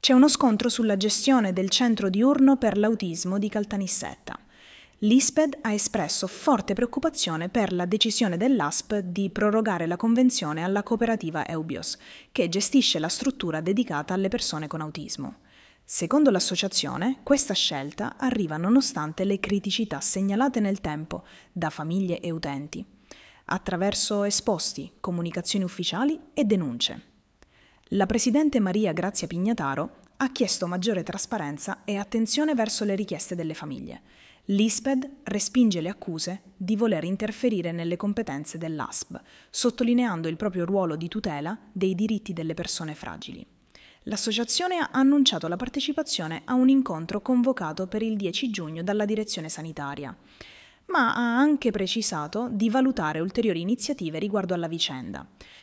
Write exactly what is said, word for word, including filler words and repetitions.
C'è uno scontro sulla gestione del centro diurno per l'autismo di Caltanissetta. L'I S P E D ha espresso forte preoccupazione per la decisione dell'A S P di prorogare la convenzione alla cooperativa Eubios, che gestisce la struttura dedicata alle persone con autismo. Secondo l'associazione, questa scelta arriva nonostante le criticità segnalate nel tempo da famiglie e utenti, attraverso esposti, comunicazioni ufficiali e denunce. La presidente Maria Grazia Pignataro ha chiesto maggiore trasparenza e attenzione verso le richieste delle famiglie. L'I S P E D respinge le accuse di voler interferire nelle competenze dell'A S P, sottolineando il proprio ruolo di tutela dei diritti delle persone fragili. L'associazione ha annunciato la partecipazione a un incontro convocato per il dieci giugno dalla direzione sanitaria, ma ha anche precisato di valutare ulteriori iniziative riguardo alla vicenda.